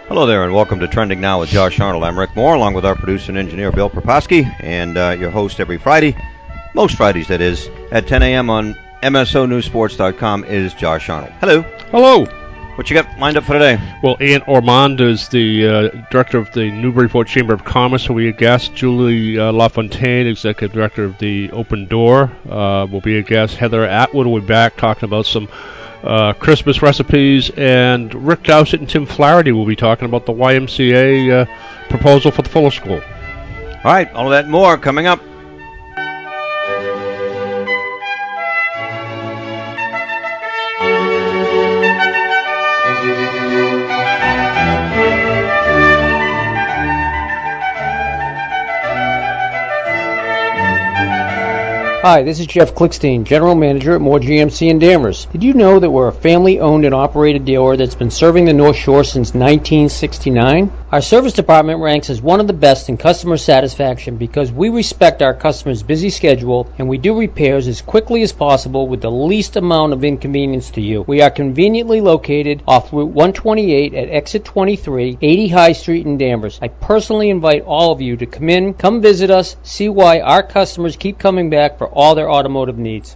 Hello there, and welcome to Trending Now with Josh Arnold. I'm Rick Moore, along with our producer and engineer, Bill Proposki, and your host every Friday, most Fridays that is, at 10 a.m. on MSONewsSports.com is Josh Arnold. Hello. Hello. What you got lined up for today? Well, Ann Ormond is the director of the Newburyport Chamber of Commerce, will be a guest. Julie LaFontaine, executive director of the Open Door, will be a guest. Heather Atwood will be back talking about some Christmas recipes, and Rick Dowsett and Tim Flaherty will be talking about the YMCA proposal for the Fuller School. All right, all of that and more coming up. Hi, this is Jeff Klickstein, General Manager at Moore GMC in Danvers. Did you know that we're a family-owned and operated dealer that's been serving the North Shore since 1969? Our service department ranks as one of the best in customer satisfaction because we respect our customers' busy schedule and we do repairs as quickly as possible with the least amount of inconvenience to you. We are conveniently located off Route 128 at Exit 23, 80 High Street in Danvers. I personally invite all of you to come visit us, see why our customers keep coming back for all their automotive needs.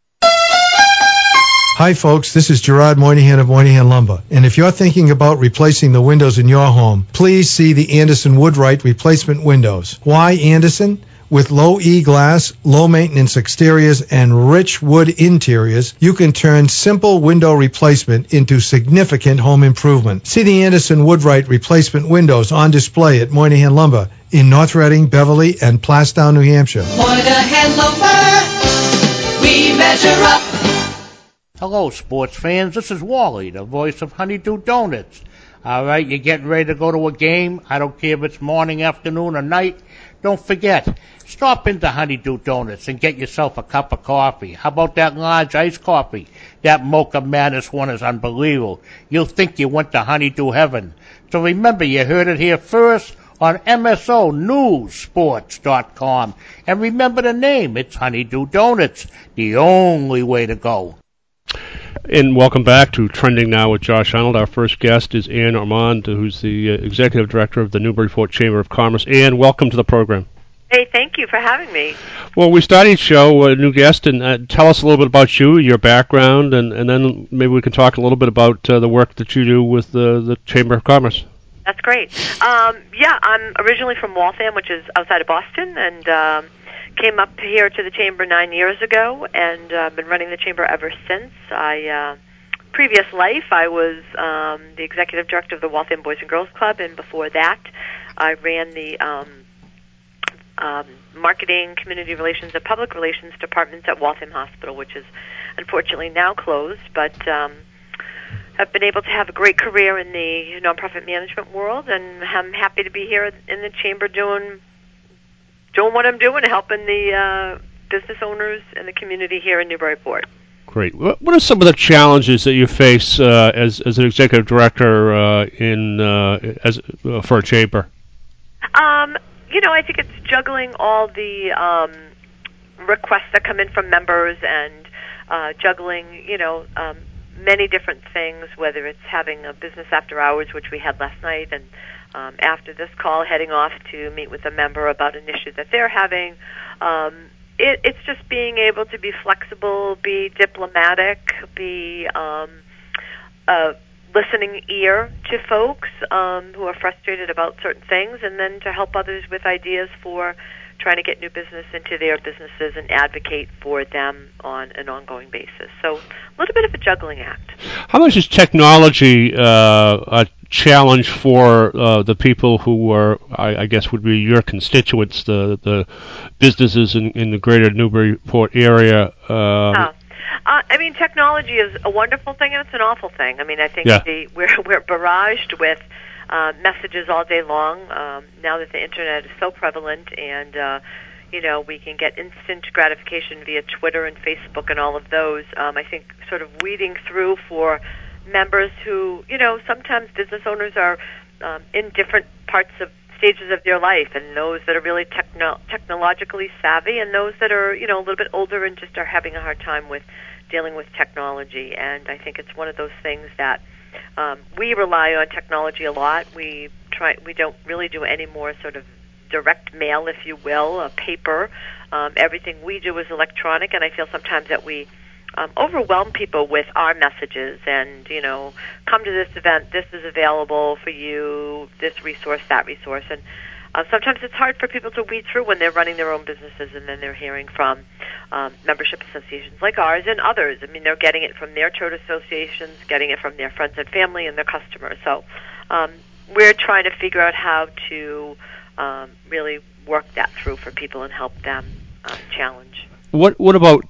Hi folks, this is Gerard Moynihan of Moynihan Lumber, and if you're thinking about replacing the windows in your home, please see the Anderson Woodwright replacement windows. Why Anderson? With low E glass, low maintenance exteriors, and rich wood interiors, you can turn simple window replacement into significant home improvement. See the Anderson Woodwright replacement windows on display at Moynihan Lumber in North Reading, Beverly, and Plastown, New Hampshire. Moynihan Lumber, we measure up. Hello, sports fans. This is Wally, the voice of Honeydew Donuts. All right, you're getting ready to go to a game. I don't care if it's morning, afternoon, or night. Don't forget, stop into Honeydew Donuts and get yourself a cup of coffee. How about that large iced coffee? That Mocha Madness one is unbelievable. You'll think you went to Honeydew Heaven. So remember, you heard it here first on MSONewsSports.com. And remember the name. It's Honeydew Donuts, the only way to go. And welcome back to Trending Now with Josh Arnold. Our first guest is Ann Ormond, who's the executive director of the Newburyport Chamber of Commerce. Ann, welcome to the program. Hey, thank you for having me. Well, we start each show a new guest, and tell us a little bit about you, your background, and then maybe we can talk a little bit about the work that you do with the Chamber of Commerce. That's great. Yeah, I'm originally from Waltham, which is outside of Boston, and came up here to the Chamber 9 years ago, and I've been running the Chamber ever since. Previous life, I was the executive director of the Waltham Boys and Girls Club, and before that, I ran the marketing, community relations, and public relations departments at Waltham Hospital, which is unfortunately now closed, but I've been able to have a great career in the nonprofit management world, and I'm happy to be here in the Chamber doing what I'm doing, helping the business owners and the community here in Newburyport. Great. What are some of the challenges that you face as an executive director for a chamber? I think it's juggling all the requests that come in from members and juggling, many different things, whether it's having a business after hours, which we had last night, and after this call, heading off to meet with a member about an issue that they're having. It's just being able to be flexible, be diplomatic, be a listening ear to folks who are frustrated about certain things, and then to help others with ideas for trying to get new business into their businesses and advocate for them on an ongoing basis. So a little bit of a juggling act. How much is technology a challenge for the people who are, I guess, would be your constituents, the businesses in the greater Newburyport area? Technology is a wonderful thing and it's an awful thing. I think we're barraged with messages all day long now that the internet is so prevalent, and we can get instant gratification via Twitter and Facebook and all of those. I think sort of weeding through for members who, sometimes business owners are in different stages of their life, and those that are really technologically savvy, and those that are, a little bit older and just are having a hard time with dealing with technology, and I think it's one of those things that we rely on technology a lot. We don't really do any more sort of direct mail, if you will, paper. Everything we do is electronic, and I feel sometimes that we overwhelm people with our messages and, come to this event, this is available for you, this resource, that resource. And sometimes it's hard for people to weed through when they're running their own businesses and then they're hearing from membership associations like ours and others. I mean, they're getting it from their trade associations, getting it from their friends and family and their customers. So we're trying to figure out how to really work that through for people and help them challenge. What about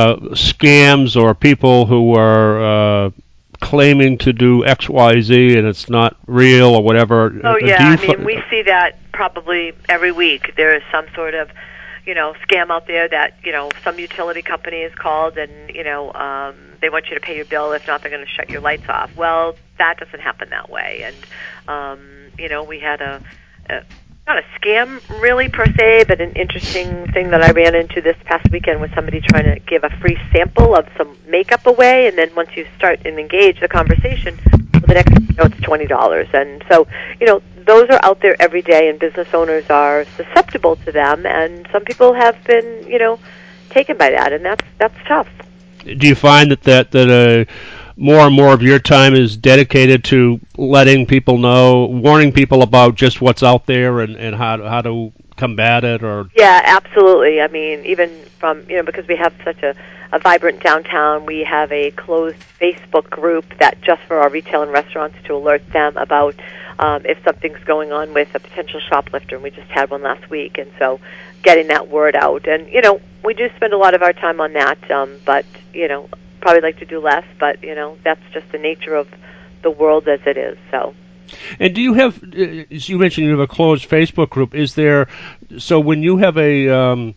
scams or people who are claiming to do X, Y, Z and it's not real or whatever? Oh yeah, we see that probably every week. There is some sort of, scam out there that some utility company is called and they want you to pay your bill. If not, they're going to shut your lights off. Well, that doesn't happen that way. And we had not a scam really per se, but an interesting thing that I ran into this past weekend was somebody trying to give a free sample of some makeup away, and then once you start and engage the conversation, the next thing you know, it's $20. And so, those are out there every day, and business owners are susceptible to them, and some people have been, taken by that, and that's tough. Do you find that more and more of your time is dedicated to letting people know, warning people about just what's out there and how to combat it? Or yeah, absolutely. I mean, even from because we have such a vibrant downtown, we have a closed Facebook group that just for our retail and restaurants to alert them about if something's going on with a potential shoplifter. And we just had one last week, and so getting that word out. And we do spend a lot of our time on that, but probably like to do less, but that's just the nature of the world as it is. So. And do you have? As you mentioned, you have a closed Facebook group. Is there? So when you have a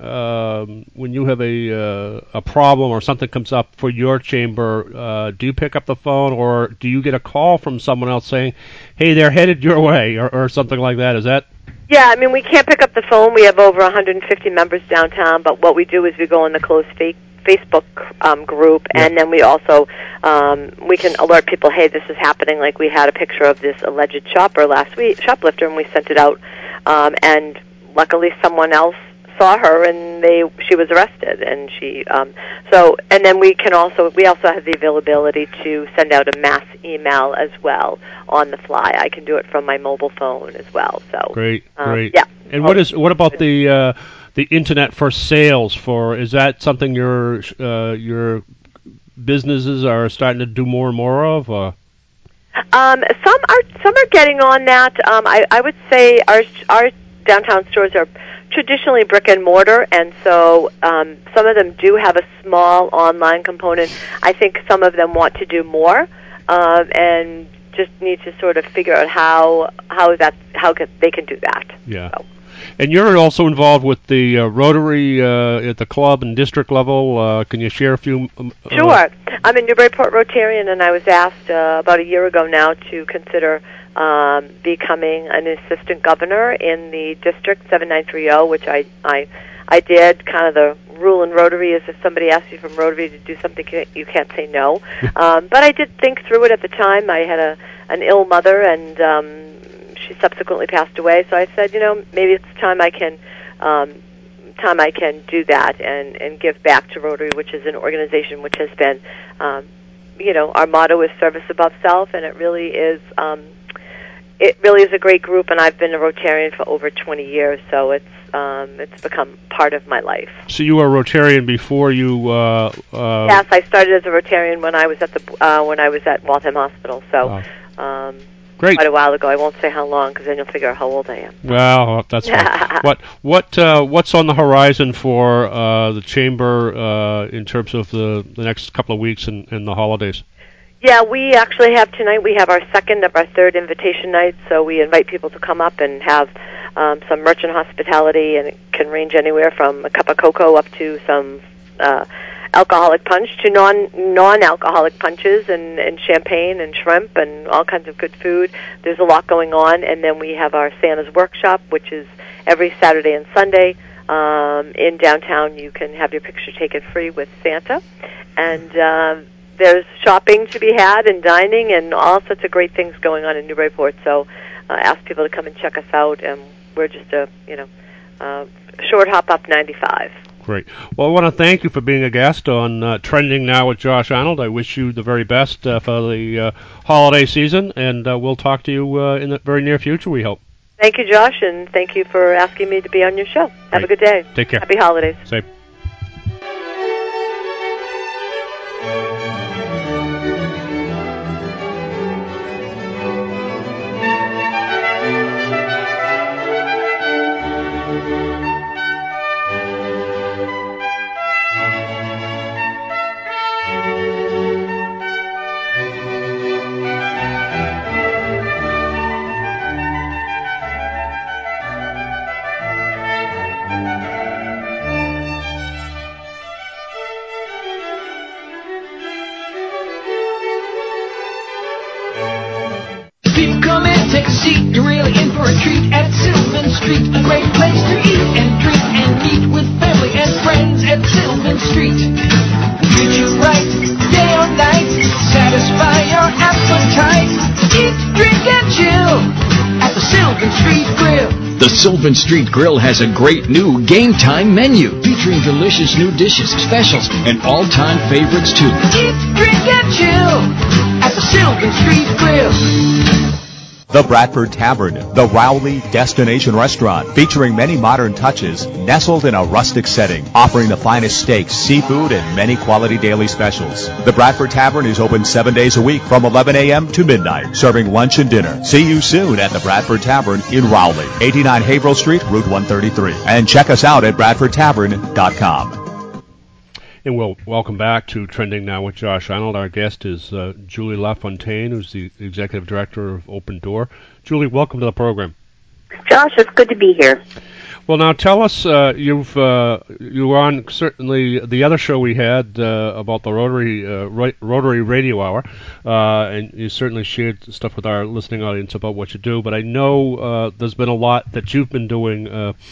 problem or something comes up for your chamber, do you pick up the phone or do you get a call from someone else saying, "Hey, they're headed your way," or something like that? Is that? Yeah, I mean, we can't pick up the phone. We have over 150 members downtown, but what we do is we go on the closed Facebook group, and then we also we can alert people, hey, this is happening. Like we had a picture of this alleged shoplifter, and we sent it out, and luckily someone else saw her, and she was arrested, and and then we also have the availability to send out a mass email as well on the fly. I can do it from my mobile phone as well. So great. Yeah. And what about the internet for sales? Is that something your businesses are starting to do more and more of? Some are getting on that. I would say our downtown stores are traditionally brick and mortar, and so some of them do have a small online component. I think some of them want to do more, and just need to sort of figure out how they can do that. Yeah. So. And you're also involved with the Rotary at the club and district level. Can you share a few? Sure. I'm a Newburyport Rotarian, and I was asked about a year ago now to consider becoming an assistant governor in the district 7930, which I did. Kind of the rule in Rotary is if somebody asks you from Rotary to do something, you can't say no. But I did think through it at the time. I had an ill mother, and she subsequently passed away. So I said, maybe it's time I can do that and give back to Rotary, which is an organization which has been, our motto is service above self, and it really is a great group. And I've been a Rotarian for over 20 years, so it's become part of my life. So you were a Rotarian before you? Yes, I started as a Rotarian when I was at Waltham Hospital. So. Great. Quite a while ago. I won't say how long, because then you'll figure out how old I am. Well, that's fine. What's on the horizon for the chamber in terms of the next couple of weeks and the holidays? Yeah, we actually have tonight. We have our second of our third invitation nights, so we invite people to come up and have some merchant hospitality, and it can range anywhere from a cup of cocoa up to some alcoholic punch to non-alcoholic punches and champagne and shrimp and all kinds of good food. There's a lot going on. And then we have our Santa's Workshop, which is every Saturday and Sunday in downtown, you can have your picture taken free with Santa. And there's shopping to be had and dining and all sorts of great things going on in Newburyport. So ask people to come and check us out. And we're just a short hop up 95. Great. Well, I want to thank you for being a guest on Trending Now with Josh Arnold. I wish you the very best for the holiday season, and we'll talk to you in the very near future, we hope. Thank you, Josh, and thank you for asking me to be on your show. Have a good day. Take care. Happy holidays. Same. Take a seat, you're really in for a treat at Sylvan Street. A great place to eat and drink and meet with family and friends at Sylvan Street. Treat you right, day or night, satisfy your appetite. Eat, drink, and chill at the Sylvan Street Grill. The Sylvan Street Grill has a great new game time menu featuring delicious new dishes, specials, and all-time favorites too. Eat, drink, and chill at the Sylvan Street Grill. The Bradford Tavern, the Rowley destination restaurant, featuring many modern touches, nestled in a rustic setting, offering the finest steaks, seafood, and many quality daily specials. The Bradford Tavern is open 7 days a week from 11 a.m. to midnight, serving lunch and dinner. See you soon at the Bradford Tavern in Rowley, 89 Haverhill Street, Route 133. And check us out at BradfordTavern.com. And we'll welcome back to Trending Now with Josh Arnold. Our guest is Julie LaFontaine, who's the Executive Director of Open Door. Julie, welcome to the program. Josh, it's good to be here. Well, now tell us, you were on certainly the other show we had about the Rotary Radio Hour, and you certainly shared stuff with our listening audience about what you do. But I know there's been a lot that you've been doing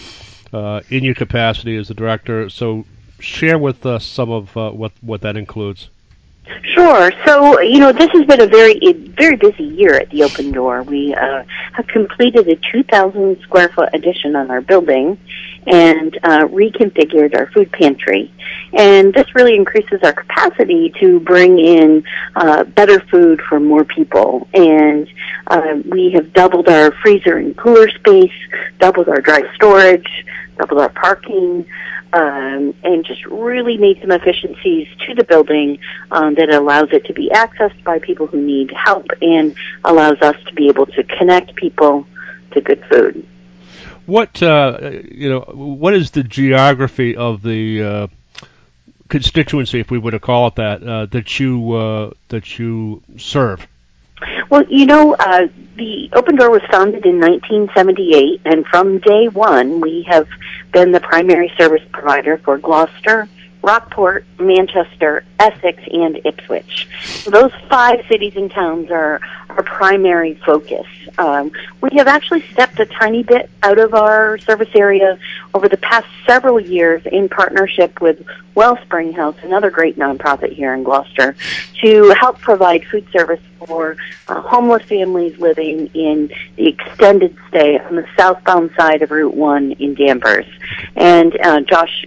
in your capacity as the director. So share with us some of what that includes. Sure. So, this has been a very busy year at the Open Door. We have completed a 2,000 square foot addition on our building and reconfigured our food pantry. And this really increases our capacity to bring in better food for more people. And we have doubled our freezer and cooler space, doubled our dry storage, doubled our parking, and just really made some efficiencies to the building that allows it to be accessed by people who need help and allows us to be able to connect people to good food. What what is the geography of the constituency, if we were to call it that, that you serve? Well, the Open Door was founded in 1978, and from day one, we have been the primary service provider for Gloucester, Rockport, Manchester, Essex, and Ipswich. So those 5 cities and towns are our primary focus. We have actually stepped a tiny bit out of our service area over the past several years in partnership with Wellspring House, another great nonprofit here in Gloucester, to help provide food service for homeless families living in the extended stay on the southbound side of Route 1 in Danvers. And Josh,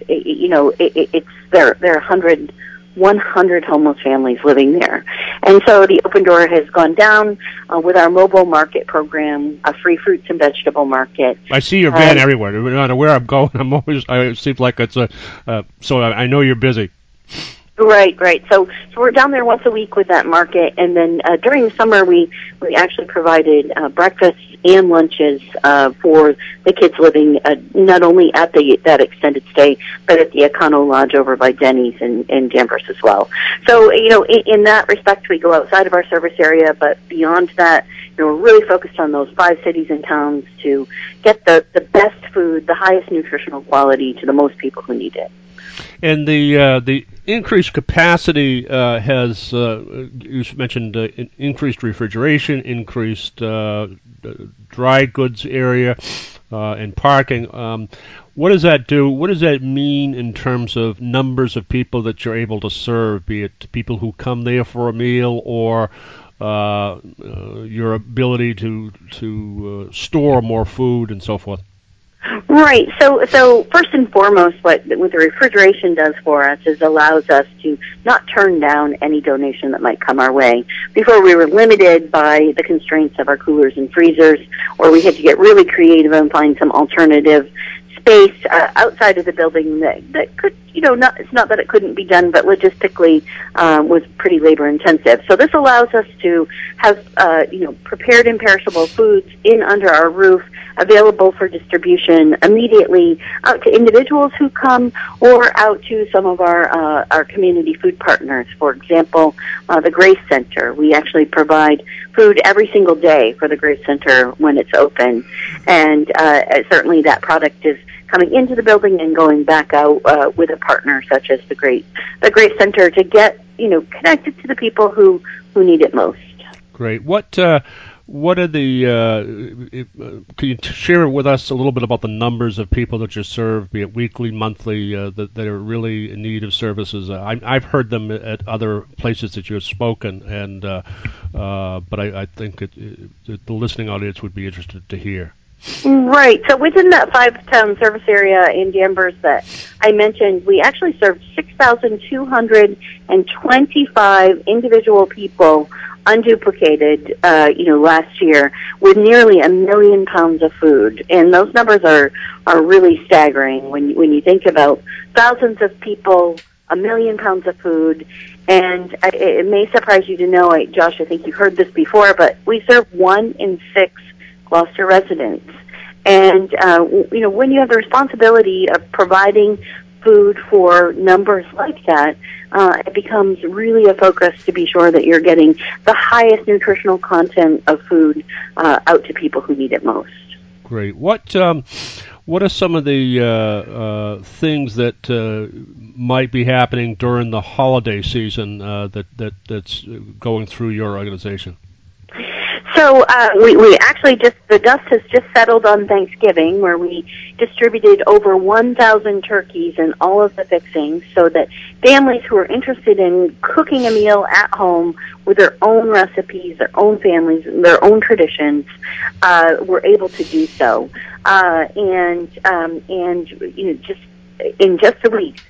there are 100 homeless families living there. And so the Open Door has gone down with our mobile market program, a free fruits and vegetable market. I see your van everywhere. No matter where I'm going, it seems like it's so I know you're busy. Right. So we're down there once a week with that market, and then during the summer we actually provided breakfasts and lunches for the kids living not only at that extended stay, but at the Econo Lodge over by Denny's in Danvers as well. So in that respect, we go outside of our service area, but beyond that, we're really focused on those 5 cities and towns to get the best food, the highest nutritional quality to the most people who need it. And the increased capacity has, you mentioned increased refrigeration, increased dry goods area, and parking. What does that do? What does that mean in terms of numbers of people that you're able to serve, be it people who come there for a meal or your ability to store more food and so forth? Right. So first and foremost, what the refrigeration does for us is allows us to not turn down any donation that might come our way. Before, we were limited by the constraints of our coolers and freezers, or we had to get really creative and find some alternative space outside of the building that could, it's not that it couldn't be done, but logistically was pretty labor intensive. So this allows us to have, prepared and perishable foods in under our roof, available for distribution immediately out to individuals who come or out to some of our community food partners. For example, the Grace Center. We actually provide food every single day for the Grace Center when it's open, and certainly that product is coming into the building and going back out with a partner such as the Grace Center to get connected to the people who need it most. Great. What are the? Can you share with us a little bit about the numbers of people that you serve, be it weekly, monthly, that are really in need of services? I've heard them at other places that you have spoken, and but I think the listening audience would be interested to hear. Right. So within that 5-town service area in Danvers that I mentioned, we actually served 6,225 individual people unduplicated, last year with nearly 1 million pounds of food. And those numbers are really staggering when you think about thousands of people, 1 million pounds of food. And it may surprise you to know, Josh, I think you've heard this before, but we serve 1 in 6 Gloucester residents. And, when you have the responsibility of providing food for numbers like that, it becomes really a focus to be sure that you're getting the highest nutritional content of food out to people who need it most. Great. What are some of the things that might be happening during the holiday season that's going through your organization? So we actually the dust has just settled on Thanksgiving, where we distributed over 1,000 turkeys and all of the fixings so that families who are interested in cooking a meal at home with their own recipes, their own families, and their own traditions were able to do so. Just in just a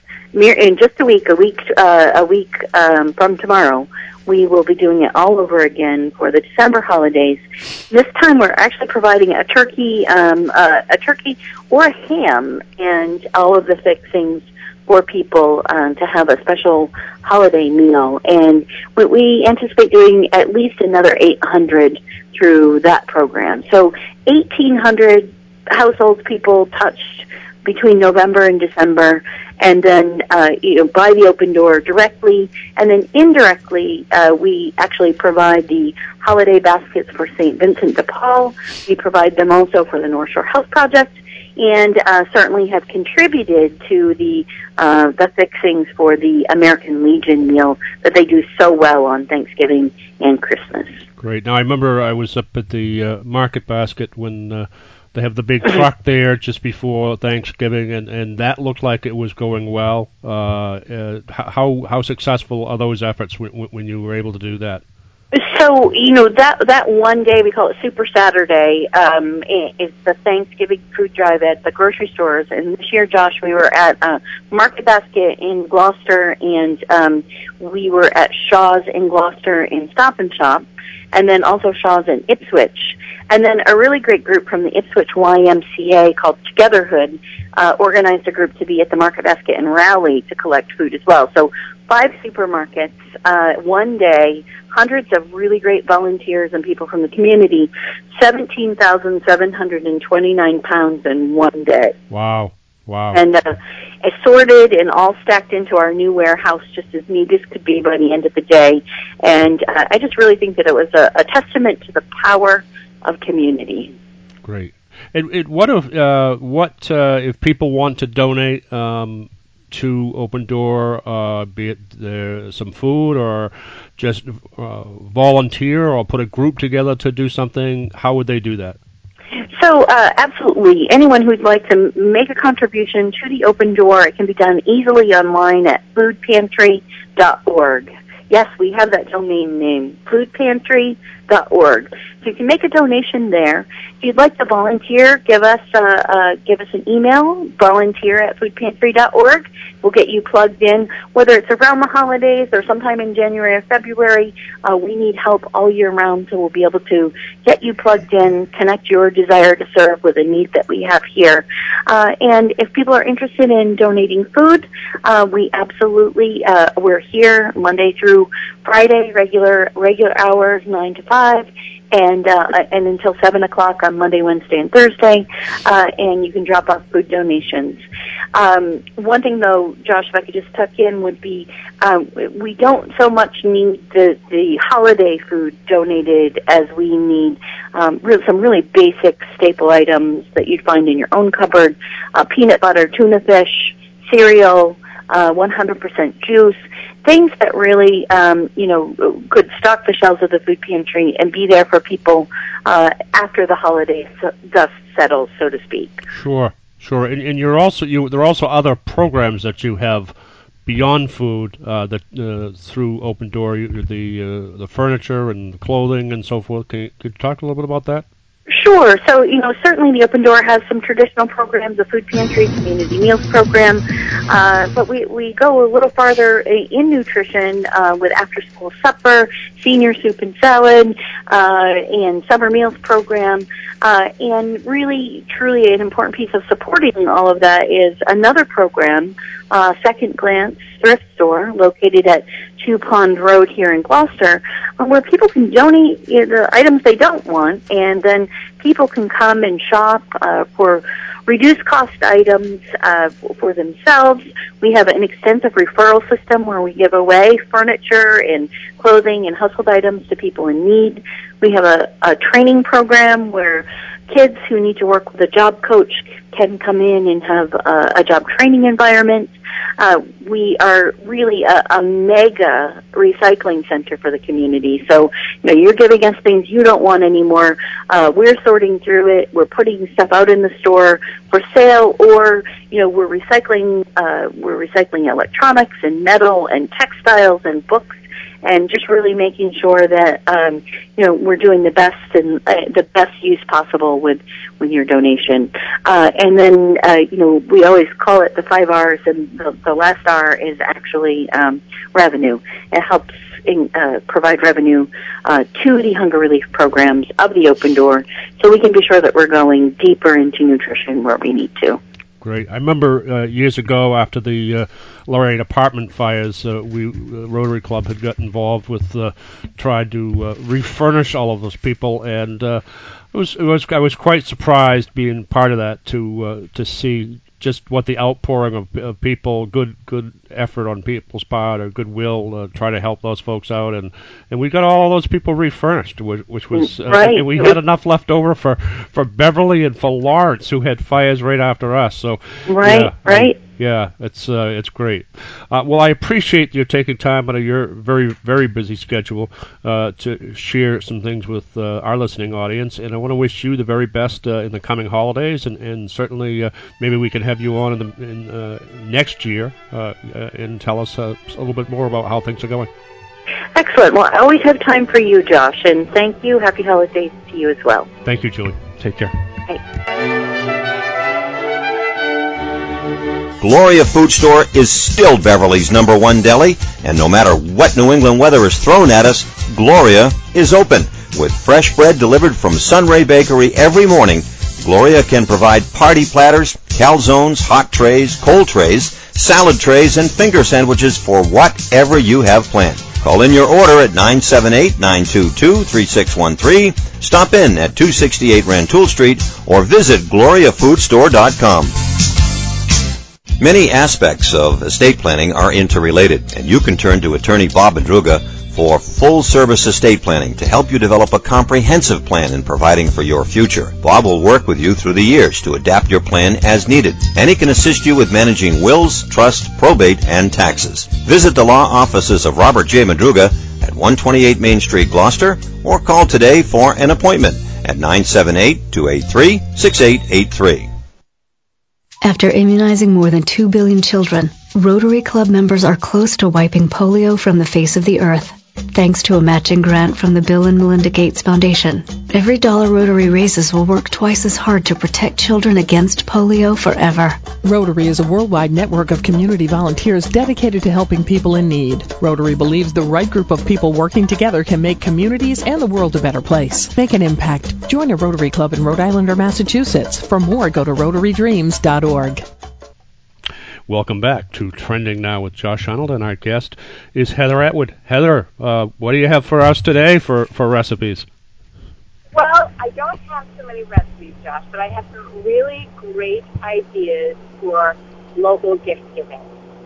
week from tomorrow, we will be doing it all over again for the December holidays. This time, we're actually providing a turkey or a ham, and all of the fixings for people to have a special holiday meal. And we anticipate doing at least another 800 through that program. So 1,800 households, people touched between November and December, and then by the Open Door directly, and then indirectly, we actually provide the holiday baskets for St. Vincent de Paul. We provide them also for the North Shore Health Project, and certainly have contributed to the fixings for the American Legion meal that they do so well on Thanksgiving and Christmas. Great. Now, I remember I was up at the Market Basket when they have the big truck there just before Thanksgiving, and that looked like it was going well. How successful are those efforts when you were able to do that? So, that one day, we call it Super Saturday, is the Thanksgiving food drive at the grocery stores. And this year, Josh, we were at Market Basket in Gloucester, and we were at Shaw's in Gloucester in Stop and Shop, and then also Shaw's in Ipswich. And then a really great group from the Ipswich YMCA called Togetherhood organized a group to be at the Market Basket in Rowley to collect food as well. So 5 supermarkets, one day, hundreds of really great volunteers and people from the community, 17,729 pounds in one day. Wow. And assorted and all stacked into our new warehouse just as neat as could be by the end of the day. And I just really think that it was a testament to the power of community. Great. And what if people want to donate to to Open Door, be it some food or just volunteer or put a group together to do something? How would they do that? So, absolutely. Anyone who'd like to make a contribution to the Open Door, it can be done easily online at foodpantry.org. Yes, we have that domain name, foodpantry.org. So you can make a donation there. If you'd like to volunteer, give us an email, volunteer@foodpantry.org. We'll get you plugged in, whether it's around the holidays or sometime in January or February. We need help all year round, so we'll be able to get you plugged in, connect your desire to serve with a need that we have here. And if people are interested in donating food, we absolutely, we're here Monday through Friday, regular hours, 9 to 5. And until 7 o'clock on Monday, Wednesday, and Thursday, and you can drop off food donations. One thing, though, Josh, if I could just tuck in, would be we don't so much need the holiday food donated as we need some really basic staple items that you'd find in your own cupboard: peanut butter, tuna fish, cereal, 100% juice. Things that really, could stock the shelves of the food pantry and be there for people after the holiday dust settles, so to speak. Sure. And there are also other programs that you have beyond food that through Open Door, the furniture and the clothing and so forth. Could you talk a little bit about that? Sure. So, certainly the Open Door has some traditional programs, the food pantry, community meals program, but we go a little farther in nutrition with after-school supper, senior soup and salad, and summer meals program. And really, truly an important piece of supporting all of that is another program, Second Glance Thrift Store, located at 2 Pond Road here in Gloucester, where people can donate the items they don't want, and then people can come and shop for reduced cost items for themselves. We have an extensive referral system where we give away furniture and clothing and household items to people in need. We have a training program where kids who need to work with a job coach can come in and have a job training environment. We are really a mega recycling center for the community. So, you're giving us things you don't want anymore. We're sorting through it. We're putting stuff out in the store for sale, or, we're recycling electronics and metal and textiles and books, and just really making sure that we're doing the best and the best use possible with your donation. And then we always call it the 5 R's, and the last R is actually revenue. It helps provide revenue to the hunger relief programs of the Open Door, so we can be sure that we're going deeper into nutrition where we need to. Great. I remember years ago after the Lorraine apartment fires, Rotary Club had got involved with tried to refurnish all of those people, and I was quite surprised being part of that to see just what the outpouring of people, good effort on people's part, or goodwill, try to help those folks out, and we got all those people refurnished, which was right. And we had enough left over for Beverly and for Lawrence, who had fires right after us. So right. Yeah, it's great. Well, I appreciate you taking time out of your very, very busy schedule to share some things with our listening audience, and I want to wish you the very best in the coming holidays, and certainly maybe we can have you on in next year and tell us a little bit more about how things are going. Excellent. Well, I always have time for you, Josh, and thank you. Happy holidays to you as well. Thank you, Julie. Take care. Hey. Gloria Food Store is still Beverly's #1 deli, and no matter what New England weather is thrown at us, Gloria is open. With fresh bread delivered from Sunray Bakery every morning, Gloria can provide party platters, calzones, hot trays, cold trays, salad trays, and finger sandwiches for whatever you have planned. Call in your order at 978-922-3613, stop in at 268 Rantoul Street, or visit GloriaFoodStore.com. Many aspects of estate planning are interrelated, and you can turn to attorney Bob Madruga for full-service estate planning to help you develop a comprehensive plan in providing for your future. Bob will work with you through the years to adapt your plan as needed, and he can assist you with managing wills, trust, probate, and taxes. Visit the law offices of Robert J. Madruga at 128 Main Street, Gloucester, or call today for an appointment at 978-283-6883. After immunizing more than 2 billion children, Rotary Club members are close to wiping polio from the face of the earth, thanks to a matching grant from the Bill and Melinda Gates Foundation. Every dollar Rotary raises will work twice as hard to protect children against polio forever. Rotary is a worldwide network of community volunteers dedicated to helping people in need. Rotary believes the right group of people working together can make communities and the world a better place. Make an impact. Join a Rotary Club in Rhode Island or Massachusetts. For more, go to rotarydreams.org. Welcome back to Trending Now with Josh Arnold, and our guest is Heather Atwood. Heather, what do you have for us today for recipes? Well, I don't have so many recipes, Josh, but I have some really great ideas for local gift giving.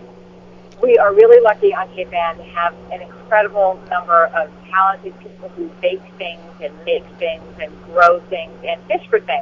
We are really lucky on Cape Ann to have an incredible number of talented people who bake things and make things and grow things and fish for things.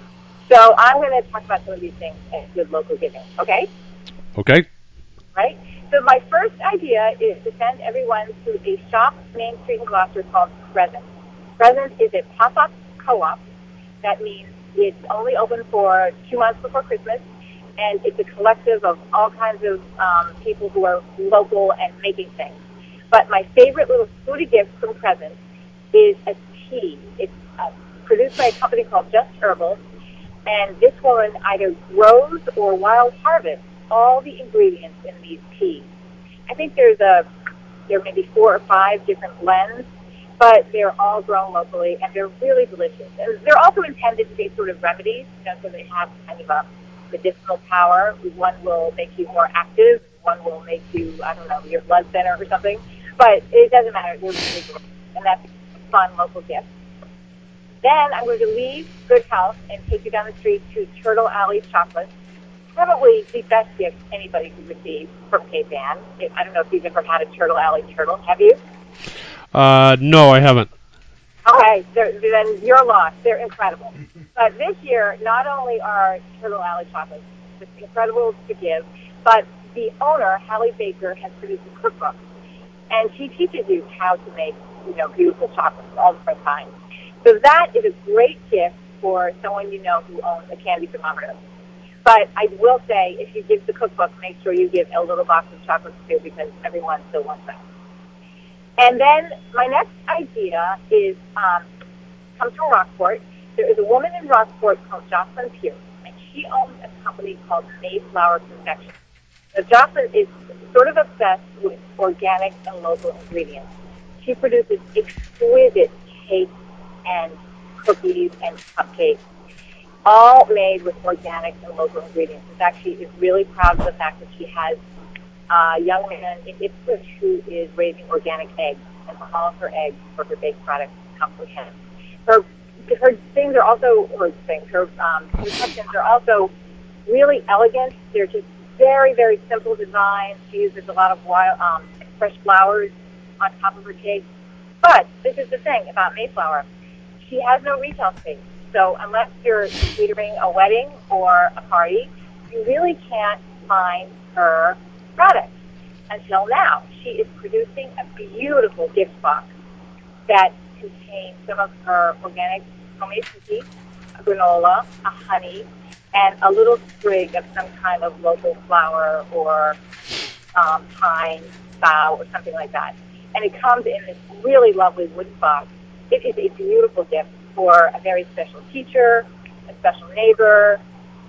So I'm going to talk about some of these things as good local giving, okay? Okay. Right? So my first idea is to send everyone to a shop Main Street in Gloucester called Present. Present is a pop-up co-op. That means it's only open for 2 months before Christmas, and it's a collective of all kinds of people who are local and making things. But my favorite little foodie gift from Present is a tea. It's produced by a company called Just Herbal, and this woman either grows or wild harvests all the ingredients in these teas. I think there may be 4 or 5 different blends, but they're all grown locally, and they're really delicious. And they're also intended to be sort of remedies, so they have kind of a medicinal power. One will make you more active, one will make you, your blood thinner or something. But it doesn't matter. They're really delicious, and that's a fun local gift. Then I'm going to leave Good Health and take you down the street to Turtle Alley Chocolate. Probably the best gift anybody could receive from Cape Ann. I don't know if you've ever had a Turtle Alley turtle. Have you? No, I haven't. Okay, then you're lost. They're incredible. But this year, not only are Turtle Alley chocolates just incredible to give, but the owner, Hallie Baker, has produced a cookbook, and she teaches you how to make, beautiful chocolates, all different kinds. So that is a great gift for someone you know who owns a candy cooperative. But I will say, if you give the cookbook, make sure you give a little box of chocolates too, because everyone still wants them. And then my next idea is comes from Rockport. There is a woman in Rockport called Jocelyn Pierce, and she owns a company called Mayflower Confection. Now, Jocelyn is sort of obsessed with organic and local ingredients. She produces exquisite cakes and cookies and cupcakes, all made with organic and local ingredients. In fact, she is really proud of the fact that she has a young man in Ipswich who is raising organic eggs, and all of her eggs for her baked products come from him. Her things are also, her confections are also really elegant. They're just very, very simple designs. She uses a lot of fresh flowers on top of her cake. But this is the thing about Mayflower. She has no retail space. So unless you're catering a wedding or a party, you really can't find her product until now. She is producing a beautiful gift box that contains some of her organic homemade cookies, a granola, a honey, and a little sprig of some kind of local flower or pine bough or something like that. And it comes in this really lovely wood box. It is a beautiful gift for a very special teacher, a special neighbor,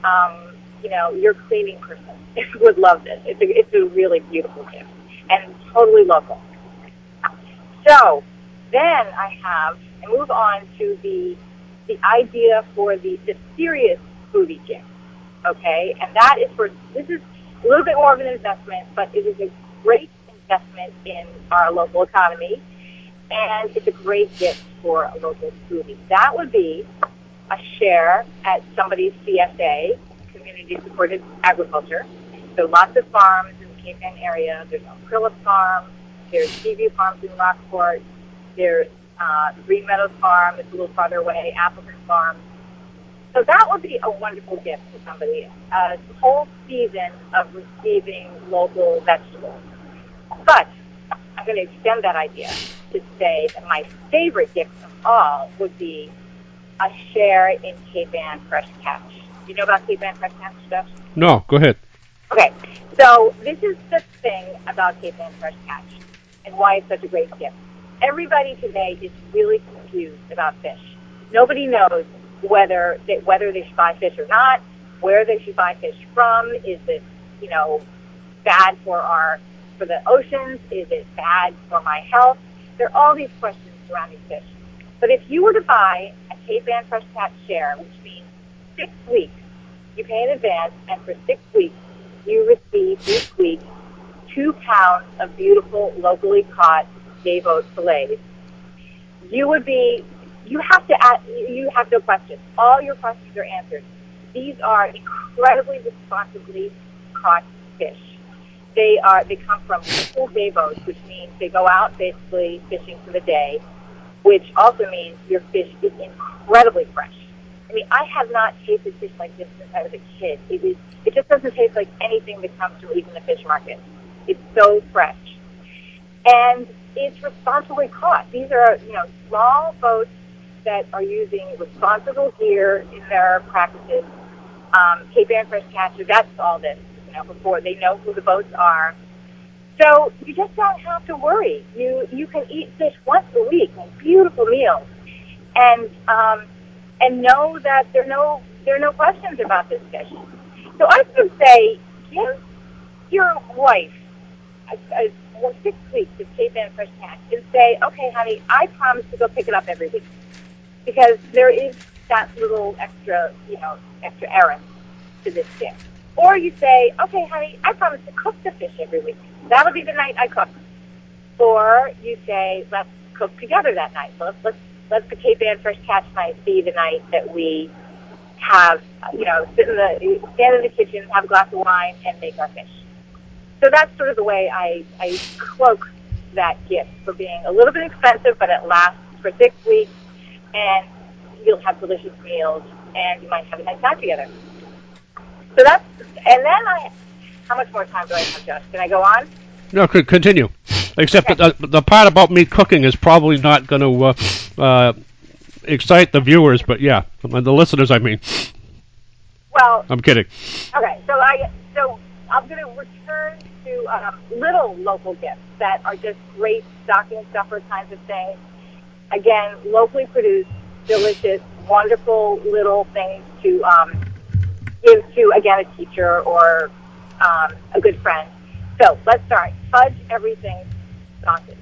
your cleaning person would love this. It's a really beautiful gift and totally local. So then I move on to the idea for the serious foodie gift, okay? And this is a little bit more of an investment, but it is a great investment in our local economy, and it's a great gift for a local foodie. That would be a share at somebody's CSA, Community Supported Agriculture. So lots of farms in the Cape Ann area. There's Aquila Farm, There's Seaview Farms in Rockport. There's Green Meadows Farm. It's a little farther away. Appleton Farm. So that would be a wonderful gift to somebody. A whole season of receiving local vegetables. But I'm going to extend that idea to say that my favorite gift of all would be a share in Cape Ann Fresh Catch. Do you know about Cape Ann Fresh Catch, Josh? No, go ahead. Okay, so this is the thing about Cape Ann Fresh Catch and why it's such a great gift. Everybody today is really confused about fish. Nobody knows whether they should buy fish or not, where they should buy fish from. Is it, bad for the oceans? Is it bad for my health? There are all these questions surrounding fish. But if you were to buy a Cape Ann Fresh Catch share, which means 6 weeks, you pay in advance, and for 6 weeks, you receive each week 2 pounds of beautiful, locally caught day boat fillets. You have no questions. All your questions are answered. These are incredibly responsibly caught fish. They come from local day boats, which means they go out basically fishing for the day, which also means your fish is incredibly fresh. I mean, I have not tasted fish like this since I was a kid. It just doesn't taste like anything that comes from even the fish market. It's so fresh. And it's responsibly caught. These are, small boats that are using responsible gear in their practices. Cape Ann Fresh Catch, that's all this, before they know who the boats are. So you just don't have to worry. You can eat fish once a week, like beautiful meals, and know that there are no questions about this fish. So I would say, give your wife 6 weeks of Cape Ann Fresh Catch and say, okay, honey, I promise to go pick it up every week, because there is that little extra errand to this dish. Or you say, okay, honey, I promise to cook the fish every week. That'll be the night I cook. Or you say, let's cook together that night. So let's the Cape Ann Fresh Catch night be the night that we have, stand in the kitchen, have a glass of wine, and make our fish. So that's sort of the way I cloak that gift for being a little bit expensive, but it lasts for 6 weeks, and you'll have delicious meals, and you might have a nice time together. So how much more time do I have, Josh? Can I go on? No, continue. Except that the part about me cooking is probably not going to excite the viewers, but yeah, the listeners, I mean. Well, I'm kidding. Okay, so I'm going to return to little local gifts that are just great stocking stuffer kinds of things. Again, locally produced, delicious, wonderful little things to give to, again, a teacher or a good friend. So let's start. Fudge Everything sausage.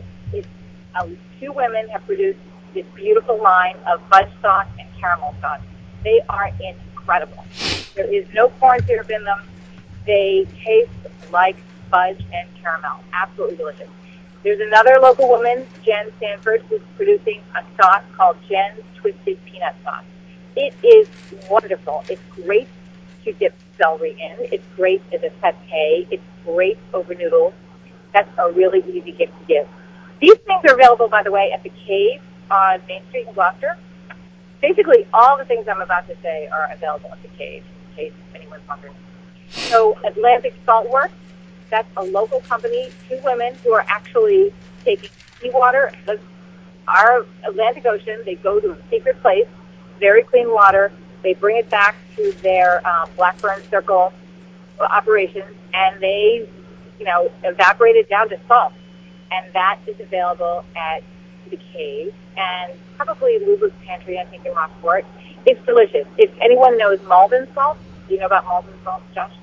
Two women have produced this beautiful line of fudge sauce and caramel sauce. They are incredible. There is no corn syrup in them. They taste like fudge and caramel. Absolutely delicious. There's another local woman, Jen Sanford, who's producing a sauce called Jen's Twisted Peanut Sauce. It is wonderful. It's great to dip celery in. It's great as a satay. It's great over noodles. That's a really easy gift to give. These things are available, by the way, at the Cave on Main Street in Gloucester. Basically, all the things I'm about to say are available at the Cave, in case anyone's wondering. So Atlantic Salt Works, that's a local company, two women who are actually taking seawater, our Atlantic Ocean. They go to a secret place, very clean water. They bring it back to their Blackburn Circle operations, and they, evaporate it down to salt. And that is available at the Cave and probably Lulu's Pantry, I think, in Rockport. It's delicious. If anyone knows Malden salt, do you know about Malden salt, Josh?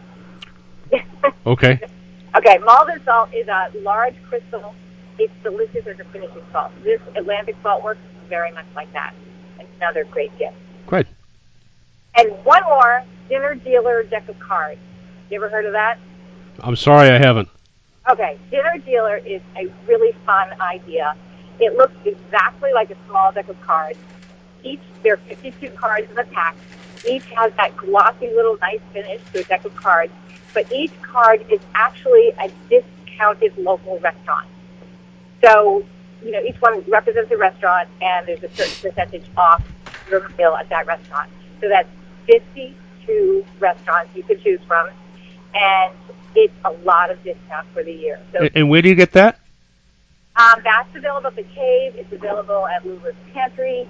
Okay. Okay, Malden salt is a large crystal. It's delicious as a finishing salt. This Atlantic Salt Works is very much like that. Another great gift. Great. And one more, Dinner Dealer deck of cards. You ever heard of that? I'm sorry, I haven't. Okay, Dinner Dealer is a really fun idea. It looks exactly like a small deck of cards. There are 52 cards in the pack. Each has that glossy little nice finish to a deck of cards, but each card is actually a discounted local restaurant. So, each one represents a restaurant, and there's a certain percentage off your meal at that restaurant. So that's 52 restaurants you could choose from, and it's a lot of discount for the year. So, And where do you get that? That's available at the Cave. It's available at Lula's Pantry.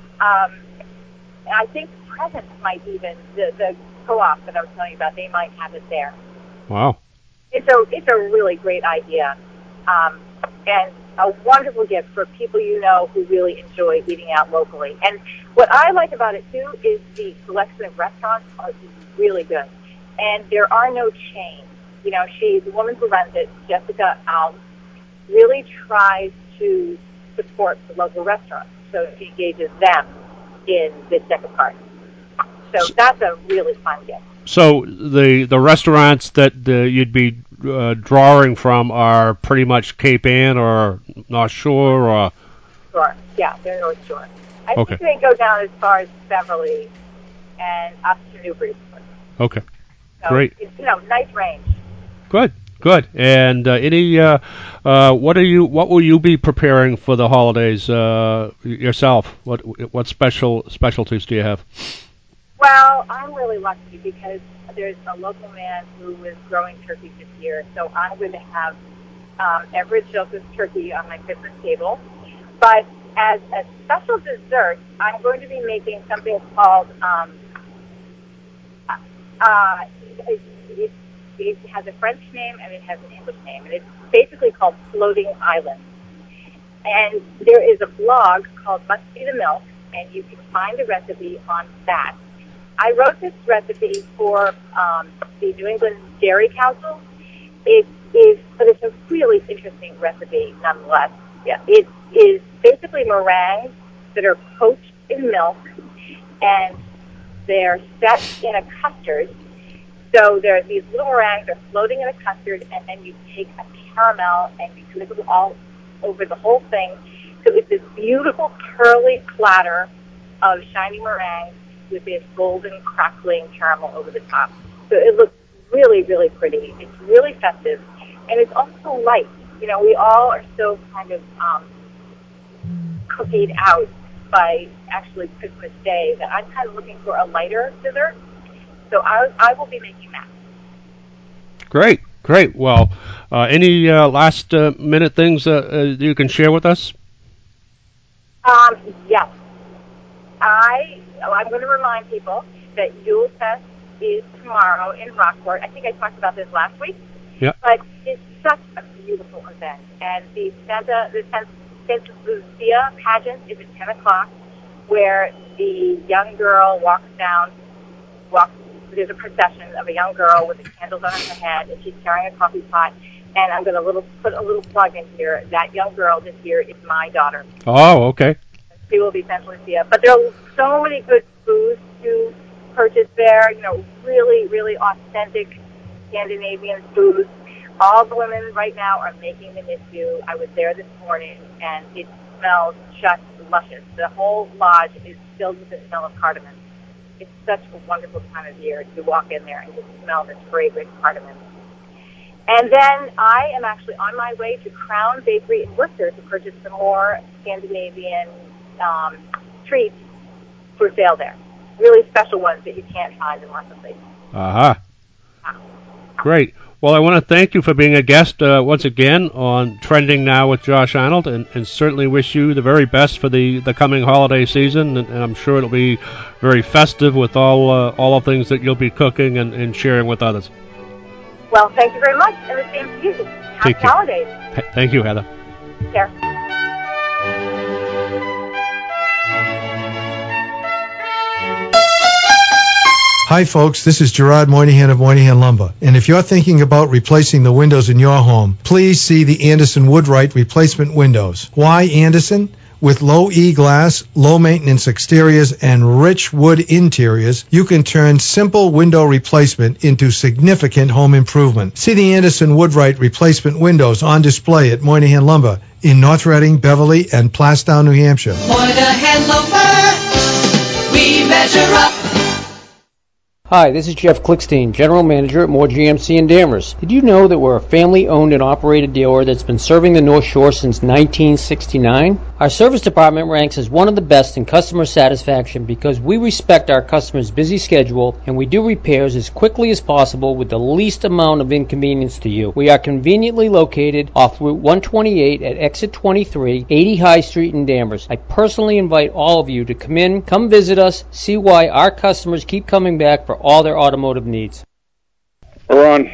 I think Presence might even, the co-op that I was telling you about, they might have it there. Wow. It's a really great idea, and a wonderful gift for people who really enjoy eating out locally. And what I like about it, too, is the selection of restaurants are really good. And there are no chains. The woman who runs it, Jessica Alves, really tries to support the local restaurants. So she engages them in this deck of cards. So that's a really fun gift. So the restaurants that you'd be drawing from are pretty much Cape Ann or North Shore or... Sure. Yeah, they're North Shore. I Okay. think they go down as far as Beverly and up to Newburyport. Okay. So Great. It's, nice range. Good. And what will you be preparing for the holidays yourself? What specialties do you have? Well, I'm really lucky because there's a local man who is growing turkey this year, so I'm going to have Everett Joseph's turkey on my Christmas table. But as a special dessert, I'm going to be making something called it has a French name and it has an English name, and it's basically called Floating Island. And there is a blog called Must Be the Milk, and you can find the recipe on that. I wrote this recipe for the New England Dairy Council. But it's a really interesting recipe nonetheless. Yeah, it is basically meringues that are poached in milk, and they're set in a custard. So these little meringues are floating in a custard, and then you take a caramel and you drizzle all over the whole thing. So it's this beautiful curly platter of shiny meringues with this golden crackling caramel over the top. So it looks really, really pretty. It's really festive, and it's also light. We all are so kind of cookied out by actually Christmas Day that I'm kind of looking for a lighter dessert. So I will be making that. Great. Well, any last minute things you can share with us? Yes. I'm going to remind people that Yule Fest is tomorrow in Rockport. I think I talked about this last week. Yeah. But it's such a beautiful event. And the Santa Lucia pageant is at 10 o'clock, where the young girl there's a procession of a young girl with the candles on her head, and she's carrying a coffee pot. And I'm going to put a little plug in here. That young girl this year is my daughter. Oh, okay. She will be Santa Lucia. But there are so many good foods to purchase there, really, really authentic Scandinavian foods. All the women right now are making the nisku. I was there this morning, and it smells just luscious. The whole lodge is filled with the smell of cardamom. It's such a wonderful time of year to walk in there and just smell this fragrant cardamom. And then I am actually on my way to Crown Bakery in Worcester to purchase some more Scandinavian treats for sale there. Really special ones that you can't find in lots of places. Aha. Great. Well, I want to thank you for being a guest once again on Trending Now with Josh Arnold, and certainly wish you the very best for the coming holiday season, and I'm sure it'll be very festive with all the things that you'll be cooking and sharing with others. Well, thank you very much, and the same to you. Happy holidays. Thank you, Heather. Take care. Hi folks, this is Gerard Moynihan of Moynihan Lumber. And if you're thinking about replacing the windows in your home, please see the Anderson Woodwright replacement windows. Why Anderson? With low E glass, low maintenance exteriors, and rich wood interiors, you can turn simple window replacement into significant home improvement. See the Anderson Woodwright replacement windows on display at Moynihan Lumber in North Reading, Beverly, and Plastown, New Hampshire. Moynihan Lumber, we measure up. Hi, this is Jeff Klickstein, General Manager at Moore GMC in Danvers. Did you know that we're a family-owned and operated dealer that's been serving the North Shore since 1969? Our service department ranks as one of the best in customer satisfaction because we respect our customers' busy schedule and we do repairs as quickly as possible with the least amount of inconvenience to you. We are conveniently located off Route 128 at Exit 23, 80 High Street in Danvers. I personally invite all of you to come visit us, see why our customers keep coming back for all their automotive needs. We're on.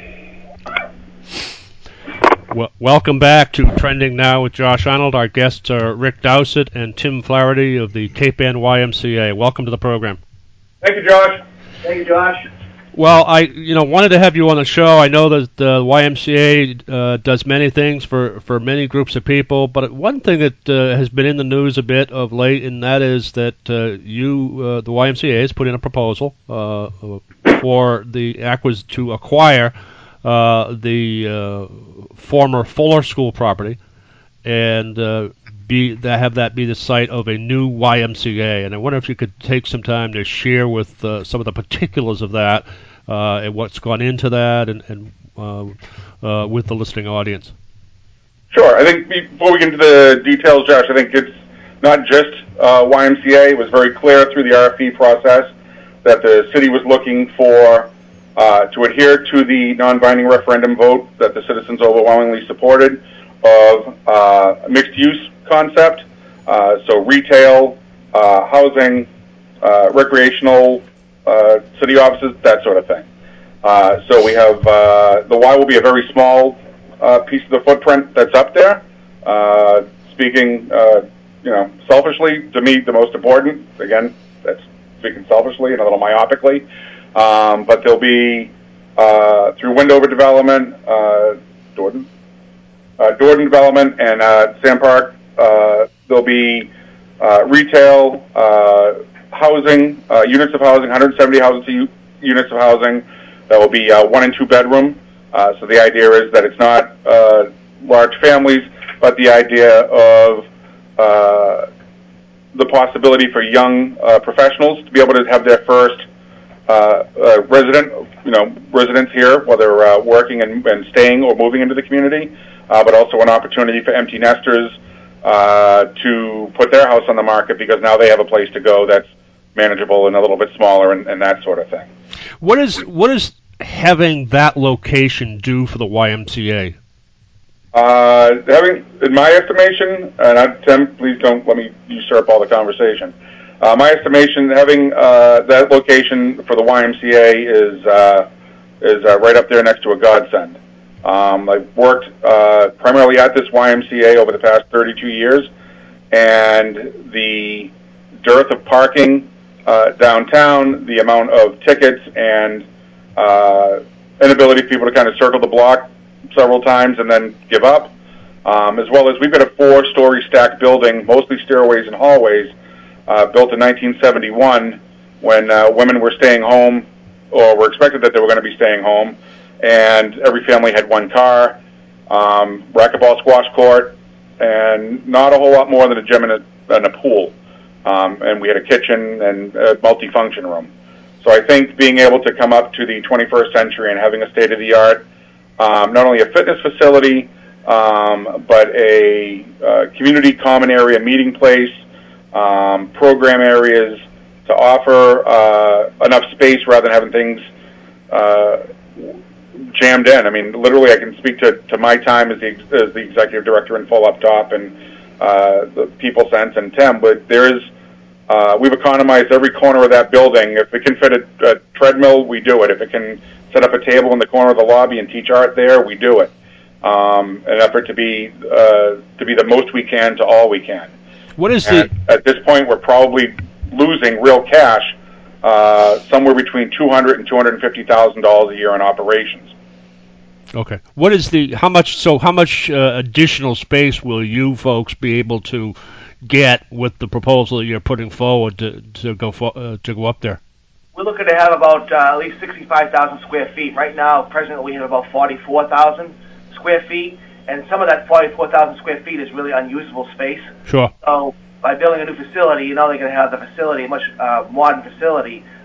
Welcome back to Trending Now with Josh Arnold. Our guests are Rick Dowsett and Tim Flaherty of the Cape Ann YMCA. Welcome to the program. Thank you, Josh. Thank you, Josh. Well, I wanted to have you on the show. I know that the YMCA does many things for many groups of people, but one thing that has been in the news a bit of late, and that is that the YMCA has put in a proposal for to acquire the former Fuller School property and have that be the site of a new YMCA. And I wonder if you could take some time to share with some of the particulars of that and what's gone into that and with the listening audience. Sure. I think before we get into the details, Josh, I think it's not just YMCA. It was very clear through the RFP process that the city was looking for to adhere to the non-binding referendum vote that the citizens overwhelmingly supported of mixed-use concept, so retail, housing, recreational, city offices, that sort of thing. So we have the Y will be a very small piece of the footprint that's up there. Speaking, selfishly, to me, the most important. Again, that's speaking selfishly and a little myopically, but there'll be through Wendover development, Dordon development, and Sam Park. There'll be retail, housing, units of housing, 170 units of housing. That will be 1 and 2 bedroom. So the idea is that it's not large families, but the idea of the possibility for young professionals to be able to have their first residence here, whether working and staying or moving into the community, but also an opportunity for empty nesters to put their house on the market because now they have a place to go that's manageable and a little bit smaller and that sort of thing. What is having that location do for the YMCA? In my estimation, and Tim, please don't let me usurp all the conversation. My estimation, having that location for the YMCA is right up there next to a godsend. I've worked primarily at this YMCA over the past 32 years, and the dearth of parking downtown, the amount of tickets, and inability for people to kind of circle the block several times and then give up, as well as we've got a 4-story stacked building, mostly stairways and hallways, built in 1971 when women were staying home or were expected that they were going to be staying home, and every family had 1 car, racquetball squash court, and not a whole lot more than a gym and a pool. And we had a kitchen and a multi-function room. So I think being able to come up to the 21st century and having a state-of-the-art, not only a fitness facility, but a community common area meeting place, program areas to offer enough space rather than having things jammed in. I mean, literally, I can speak to my time as the executive director in Full Up Top and the People Sense and Tim, but we've economized every corner of that building. If it can fit a treadmill, we do it. If it can set up a table in the corner of the lobby and teach art there, we do it. An effort to be the most we can to all we can. At this point, we're probably losing real cash somewhere between $200,000 and $250,000 a year in operations. Okay. How much additional space will you folks be able to get with the proposal that you're putting forward to go up there? We're looking to have about at least 65,000 square feet. Right now, presently, we have about 44,000 square feet, and some of that 44,000 square feet is really unusable space. Sure. So by building a new facility, they're going to have the facility, a much modern facility,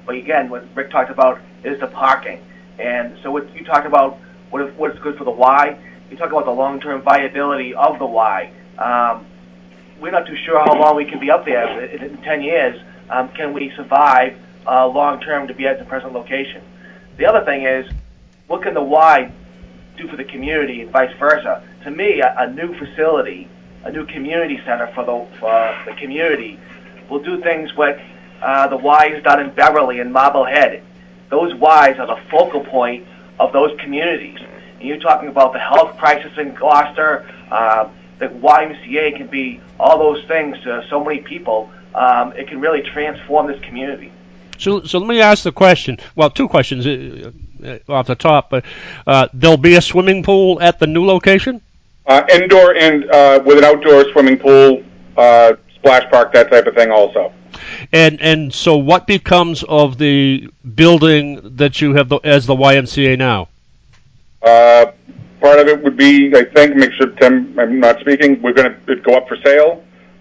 But again, what Rick talked about is the parking. And so what you talk about, what's good for the Y, you talk about the long-term viability of the Y. We're not too sure how long we can be up there. In 10 years, can we survive long-term to be at the present location? The other thing is, what can the Y do for the community and vice versa? To me, a new facility, a new community center for the community will do things what the Y has done in Beverly and Marblehead. Those Ys are the focal point of those communities. And you're talking about the health crisis in Gloucester. The YMCA can be all those things to so many people. It can really transform this community. So let me ask the question. Well, two questions off the top. But there'll be a swimming pool at the new location? Indoor and with an outdoor swimming pool, splash park, that type of thing also. And so what becomes of the building that you have as the YMCA now? Part of it would be, I think, make sure Tim, I'm not speaking, we're going to go up for sale.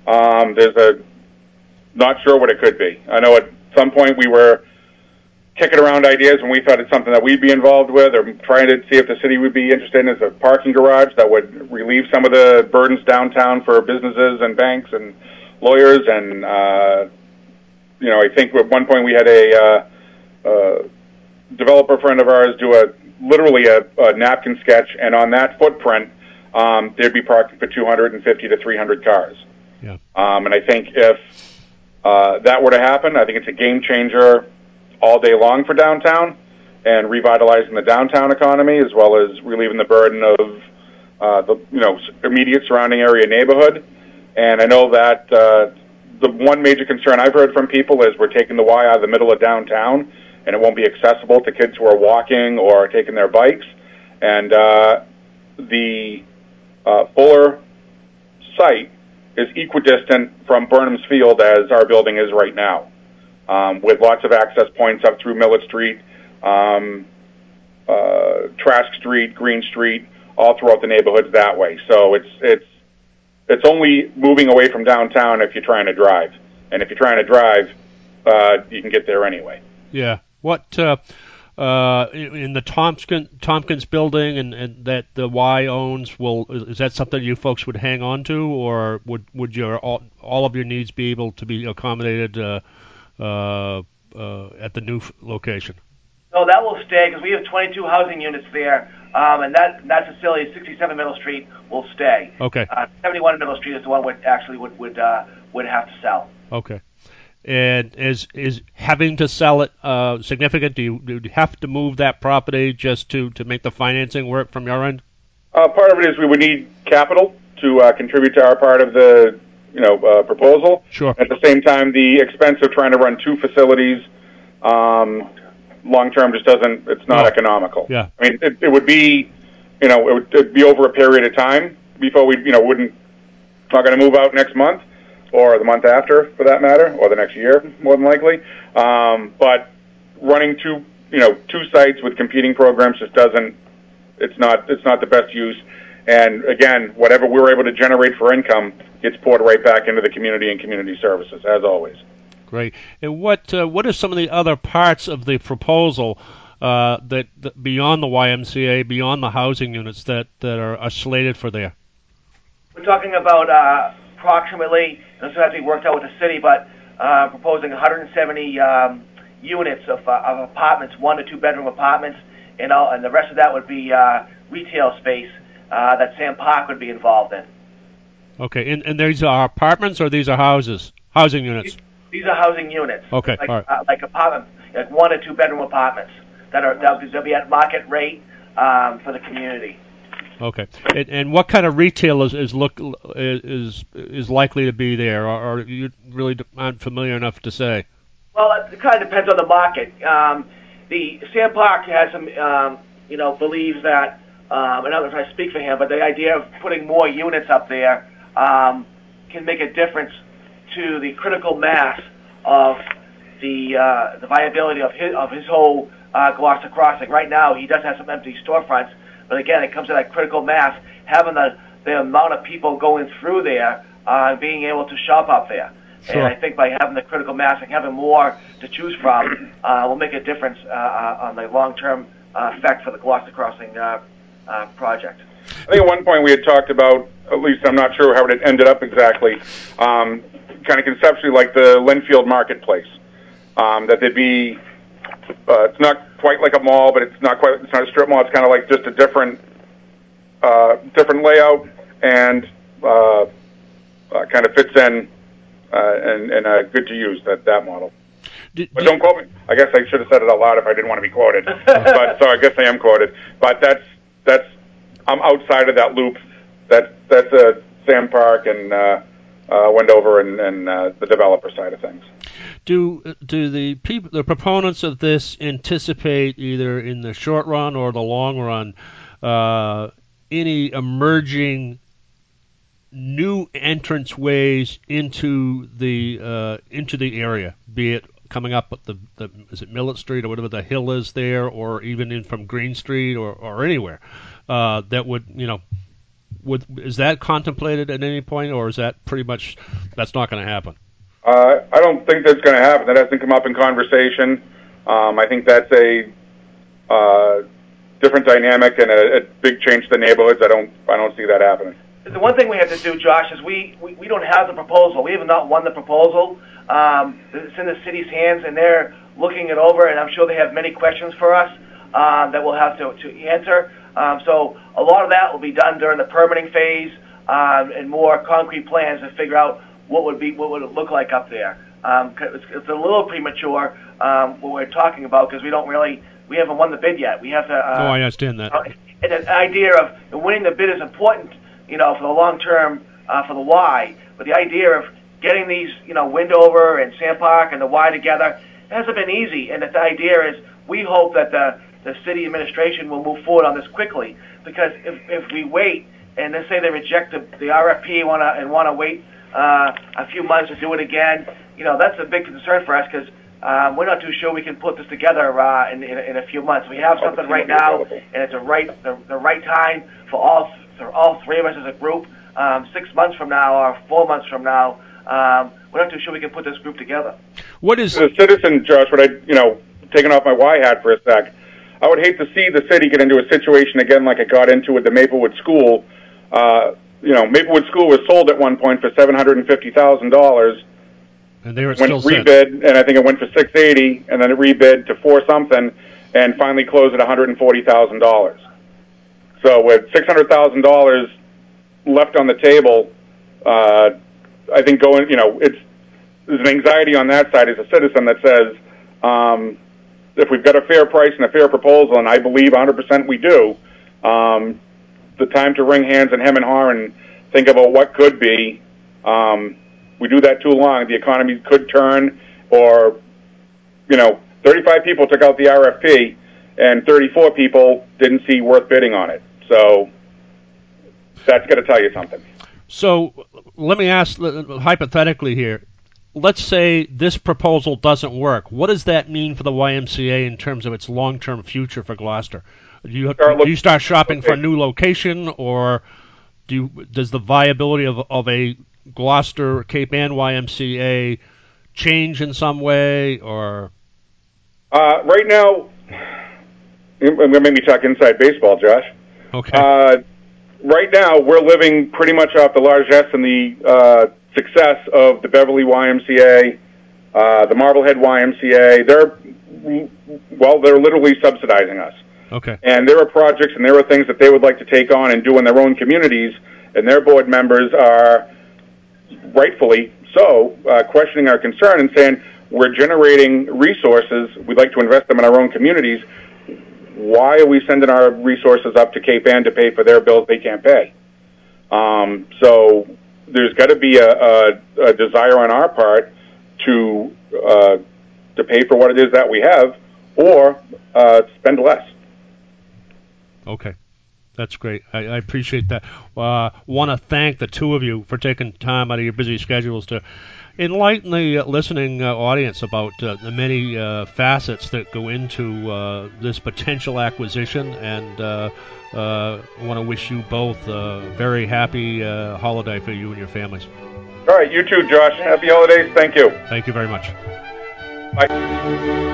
Not sure what it could be. I know at some point we were kicking around ideas when we thought it's something that we'd be involved with, or trying to see if the city would be interested in as a parking garage that would relieve some of the burdens downtown for businesses and banks and lawyers. And, I think at one point we had a developer friend of ours do literally a napkin sketch, and on that footprint, there'd be parking for 250 to 300 cars. Yeah. And I think if that were to happen, I think it's a game changer all day long for downtown and revitalizing the downtown economy, as well as relieving the burden of the immediate surrounding area neighborhood. And I know that the one major concern I've heard from people is we're taking the Y out of the middle of downtown, and it won't be accessible to kids who are walking or taking their bikes. And the Fuller site is equidistant from Burnham's Field as our building is right now, with lots of access points up through Millett Street, Trask Street, Green Street, all throughout the neighborhoods that way. So it's only moving away from downtown if you're trying to drive. And if you're trying to drive, you can get there anyway. Yeah. What in the Tompkins building and that the Y owns, is that something you folks would hang on to, or would your all of your needs be able to be accommodated at the new location? No, that will stay because we have 22 housing units there, and that facility, 67 Middle Street, will stay. Okay. 71 Middle Street is the one would have to sell. Okay. And is having to sell it significant? Do you have to move that property just to make the financing work from your end? Part of it is we would need capital to contribute to our part of the proposal. Sure. At the same time, the expense of trying to run two facilities long term just doesn't. It's not economical. Yeah. I mean, it would be, it'd be over a period of time before we, not going to move out next month, or the month after, for that matter, or the next year, more than likely. But running two sites with competing programs just doesn't. It's not the best use. And again, whatever we're able to generate for income gets poured right back into the community and community services, as always. Great. And what are some of the other parts of the proposal that beyond the YMCA, beyond the housing units that are slated for there? We're talking about approximately, and this has to be worked out with the city, but proposing 170 units of apartments, 1 to 2 bedroom apartments, and the rest of that would be retail space that Sam Park would be involved in. Okay, and these are apartments or these are housing units? These are housing units. Okay, like, all right. Like apartment, like 1 to 2 bedroom apartments they'll be at market rate for the community. Okay, and what kind of retail is likely to be there, or you really aren't familiar enough to say? Well, it kind of depends on the market. The Sam Park has some, believes that, I don't know if I speak for him, but the idea of putting more units up there can make a difference to the critical mass of the viability of his whole Gloucester Crossing. Right now, he does have some empty storefronts, but again, it comes to that critical mass, having the amount of people going through there, being able to shop up there. And I think by having the critical mass and having more to choose from will make a difference on the long-term effect for the Gloucester Crossing project. I think at one point we had talked about, at least I'm not sure how it ended up exactly, kind of conceptually like the Linfield Marketplace. That there'd be, it's not quite like a mall, but it's not a strip mall. It's kind of like just a different layout, and kind of fits in and good to use that model. But don't quote me. I guess I should have said it out loud if I didn't want to be quoted. But so I guess I am quoted. But that's I'm outside of that loop. That's Sam Park and Wendover and the developer side of things. Do the proponents of this anticipate either in the short run or the long run any emerging new entrance ways into the area, be it coming up at the is it Millet Street or whatever the hill is there, or even in from Green Street or anywhere that would is that contemplated at any point, or is that pretty much that's not going to happen? I don't think that's going to happen. That hasn't come up in conversation. I think that's a different dynamic and a big change to the neighborhoods. I don't see that happening. The one thing we have to do, Josh, is we don't have the proposal. We have not won the proposal. It's in the city's hands, and they're looking it over, and I'm sure they have many questions for us that we'll have to answer. So a lot of that will be done during the permitting phase and more concrete plans to figure out what would it look like up there. It's a little premature what we're talking about because we haven't won the bid yet. We have to. I understand that. And the idea of winning the bid is important, for the long term for the Y. But the idea of getting these, Wendover and Sam Park and the Y together hasn't been easy. And the idea is we hope that the city administration will move forward on this quickly, because if we wait and let's say they reject the RFP and want to wait a few months to do it again, that's a big concern for us because we're not too sure we can put this together in a few months. We have something right now, and it's the right time for all three of us as a group. 6 months from now or 4 months from now, we're not too sure we can put this group together. What is the citizen, Josh? Taking off my Y hat for a sec, I would hate to see the city get into a situation again like it got into with the Maplewood School. Maplewood School was sold at one point for $750,000. And they were still rebid, and I think it went for $680, and then it rebid to $4 something, and finally closed at $140,000. So with $600,000 left on the table, I think there's an anxiety on that side as a citizen that says, if we've got a fair price and a fair proposal, and I believe 100% we do, the time to wring hands and hem and haw and think about what could be. We do that too long, the economy could turn, or 35 people took out the RFP, and 34 people didn't see worth bidding on it. So that's got to tell you something. So let me ask hypothetically here. Let's say this proposal doesn't work. What does that mean for the YMCA in terms of its long-term future for Gloucester? Do you start shopping for a new location, or does the viability of a Gloucester Cape Ann YMCA change in some way, or? Right now, I'm going to make me talk inside baseball, Josh. Okay. Right now, we're living pretty much off the largesse and the success of the Beverly YMCA, the Marblehead YMCA. They're literally subsidizing us. Okay. And there are projects and there are things that they would like to take on and do in their own communities, and their board members are rightfully so questioning our concern and saying, we're generating resources, we'd like to invest them in our own communities. Why are we sending our resources up to Cape Ann to pay for their bills they can't pay? So there's got to be a desire on our part to pay for what it is that we have, or spend less. Okay. That's great. I appreciate that. Want to thank the two of you for taking time out of your busy schedules to enlighten the listening audience about the many facets that go into this potential acquisition, and want to wish you both a very happy holiday for you and your families. All right, you too, Josh. Happy holidays. Thank you. Thank you very much. Bye.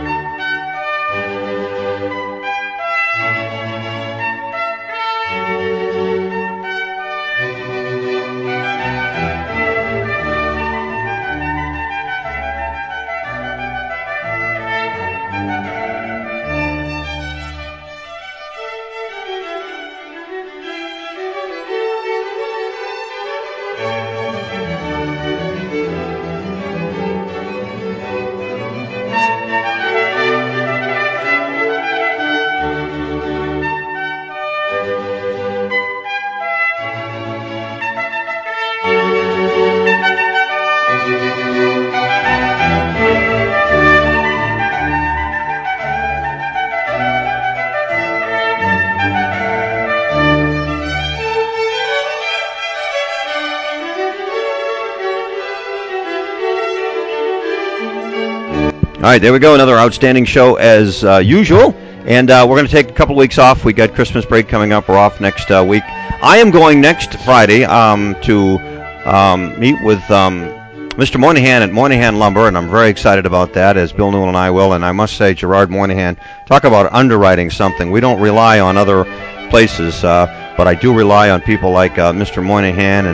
All right, there we go. Another outstanding show as usual. And we're going to take a couple weeks off. We got Christmas break coming up. We're off next week. I am going next Friday to meet with Mr. Moynihan at Moynihan Lumber, and I'm very excited about that, as Bill Newell and I will. And I must say, Gerard Moynihan, talk about underwriting something. We don't rely on other places, but I do rely on people like Mr. Moynihan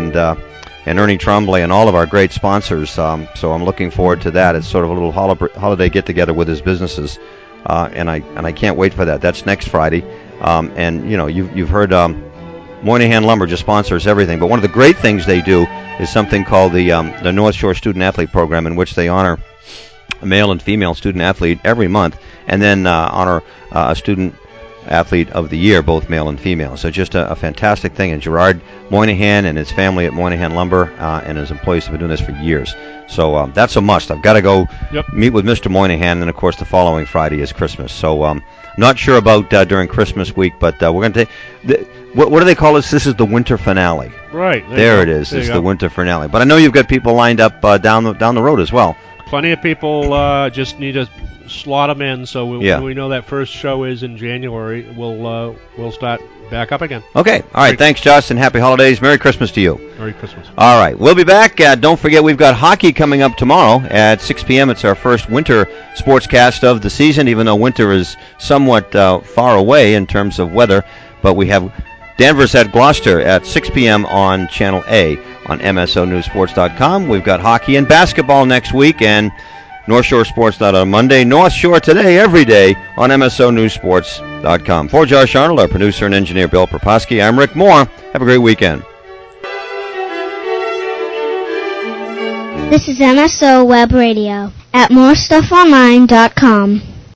and Ernie Tremblay and all of our great sponsors. So I'm looking forward to that. It's sort of a little holiday get-together with his businesses, and I can't wait for that. That's next Friday. And, you know, you've heard Moynihan Lumber just sponsors everything. But one of the great things they do is something called the North Shore Student Athlete Program, in which they honor a male and female student athlete every month, and then honor a student athlete of the year, both male and female. So just a fantastic thing. And Gerard Moynihan and his family at Moynihan Lumber and his employees have been doing this for years. So that's a must. I've got to go meet with Mr. Moynihan, and then, of course, the following Friday is Christmas. So not sure about during Christmas week, but we're going to take... What do they call this? This is the winter finale. Right. There it is. It's the winter finale. But I know you've got people lined up down the road as well. Plenty of people just need to slot them in. So when we know that first show is in January, we'll start back up again. Okay. All right. Thanks, Justin. Happy holidays. Merry Christmas to you. Merry Christmas. All right. We'll be back. Don't forget, we've got hockey coming up tomorrow at 6 p.m. It's our first winter sportscast of the season, even though winter is somewhat far away in terms of weather. But we have Danvers at Gloucester at 6 p.m. on Channel A on MSONewsSports.com. We've got hockey and basketball next week, and North Shore Sports Night on Monday. North Shore today, every day on MSONewsSports.com. For Josh Arnold, our producer and engineer Bill Proposky, I'm Rick Moore. Have a great weekend. This is MSO Web Radio at MoreStuffOnline.com.